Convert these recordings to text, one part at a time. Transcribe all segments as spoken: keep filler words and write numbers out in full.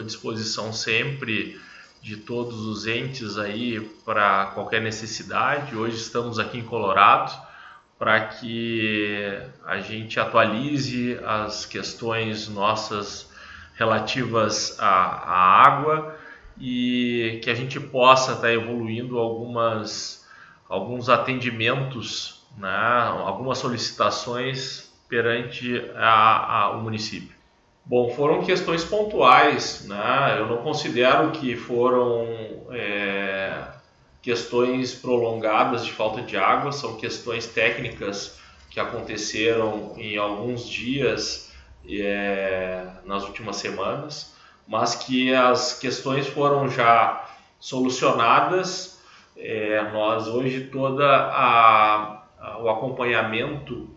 disposição sempre de todos os entes aí para qualquer necessidade. Hoje estamos aqui em Colorado para que a gente atualize as questões nossas relativas à, à água e que a gente possa estar evoluindo algumas, alguns atendimentos, né, algumas solicitações perante a, a, o município. Bom, foram questões pontuais, né? Eu não considero que foram é, questões prolongadas de falta de água, são questões técnicas que aconteceram em alguns dias é, nas últimas semanas, mas que as questões foram já solucionadas. É, nós hoje toda a, a, o acompanhamento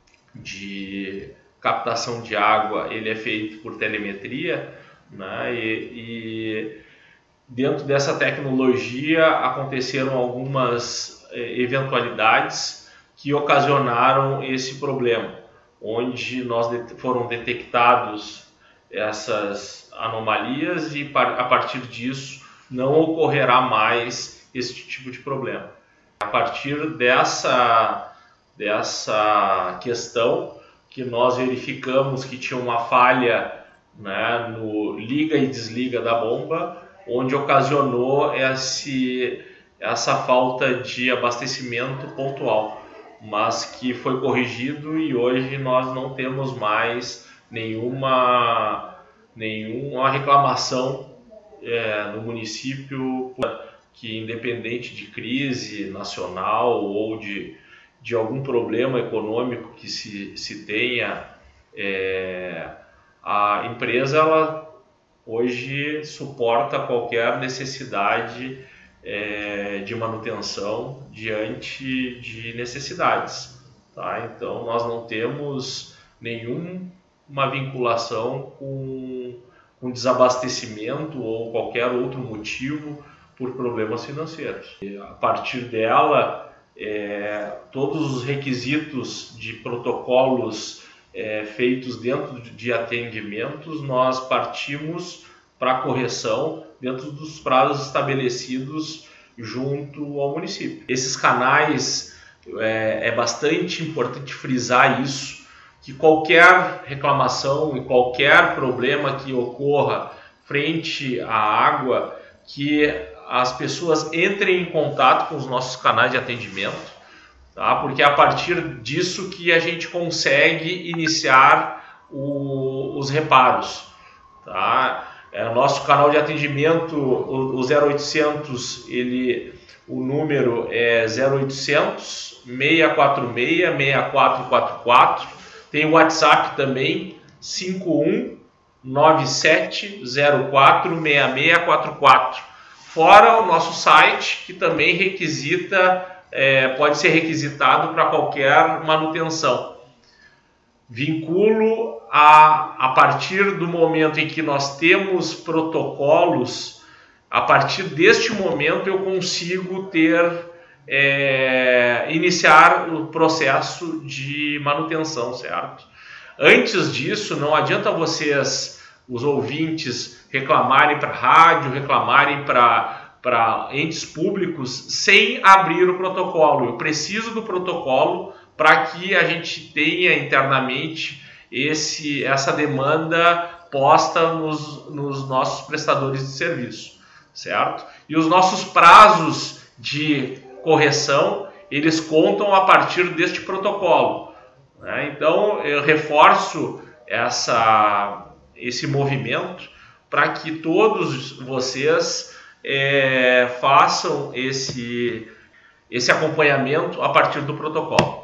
de captação de água ele é feito por telemetria, né? e, e dentro dessa tecnologia aconteceram algumas eh, eventualidades que ocasionaram esse problema, onde nós de, foram detectados essas anomalias e a partir disso não ocorrerá mais esse tipo de problema. A partir dessa, dessa questão que nós verificamos que tinha uma falha, né, no liga e desliga da bomba, onde ocasionou esse, essa falta de abastecimento pontual, mas que foi corrigido e hoje nós não temos mais nenhuma, nenhuma reclamação é, no município, que independente de crise nacional ou de de algum problema econômico que se, se tenha, é, a empresa ela hoje suporta qualquer necessidade é, de manutenção diante de necessidades. Tá? Então nós não temos nenhuma vinculação com, com desabastecimento ou qualquer outro motivo por problemas financeiros. E a partir dela, É, todos os requisitos de protocolos é, feitos dentro de atendimentos, nós partimos para correção dentro dos prazos estabelecidos junto ao município. Esses canais, é, é bastante importante frisar isso, que qualquer reclamação e qualquer problema que ocorra frente à água, que as pessoas entrem em contato com os nossos canais de atendimento, tá? Porque é a partir disso que a gente consegue iniciar o, os reparos. Tá? É, o nosso canal de atendimento, o, o zero oitocentos, ele, o número é zero oitocentos, seis quatro seis, seis quatro quatro quatro. Tem o WhatsApp também, cinco um nove sete zero quatro seis seis quatro quatro. Fora o nosso site, que também requisita, é, pode ser requisitado para qualquer manutenção. Vinculo a, a partir do momento em que nós temos protocolos, a partir deste momento eu consigo ter, é, iniciar o processo de manutenção, certo? Antes disso, não adianta vocês, os ouvintes, reclamarem para rádio, reclamarem para entes públicos sem abrir o protocolo. Eu preciso do protocolo para que a gente tenha internamente esse, essa demanda posta nos, nos nossos prestadores de serviço, certo? E os nossos prazos de correção, eles contam a partir deste protocolo, né? Então, eu reforço essa, esse movimento para que todos vocês é, façam esse, esse acompanhamento a partir do protocolo.